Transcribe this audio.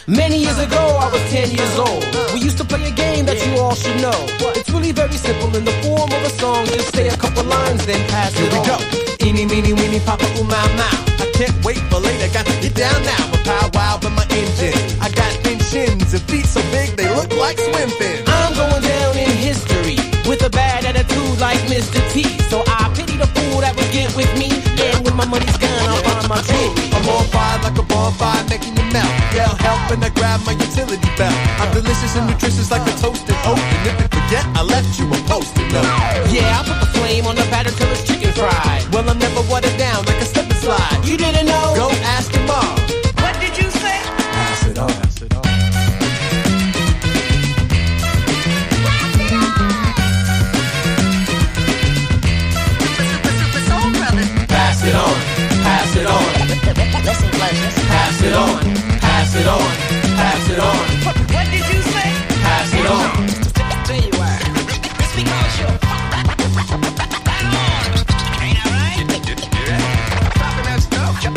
Many years ago, I was 10 years old. We used to play a game that you all should know. It's really very simple in the form of a song. Just say a couple lines, then pass it on. Here we go. Eeny, meeny, weeny, papa, ooh, my, I can't wait for later. Got to get down now with pow wow with my engine. I got thin shins and feet so big they look like swim fins. I'm going down in history with a bad attitude like Mr. T. So I pity the fool that would get with me. And when my money's gone, I'll find my jewelry. I'm on fire like a bonfire, making you melt. Yell help and I grab my utility belt. I'm delicious and nutritious like a toasted oat. And if you forget, I left you a post-it note. Yeah, I put the flame on the batter till it's chicken fried. Well, I'm never watered down like a slip and slide. You didn't know? Go ask your mom. What did you say? Pass it on. Pass it on. Pass it on, pass it on. Listen close. Pass it on, pass it on, pass it on. What did you say? Pass it on.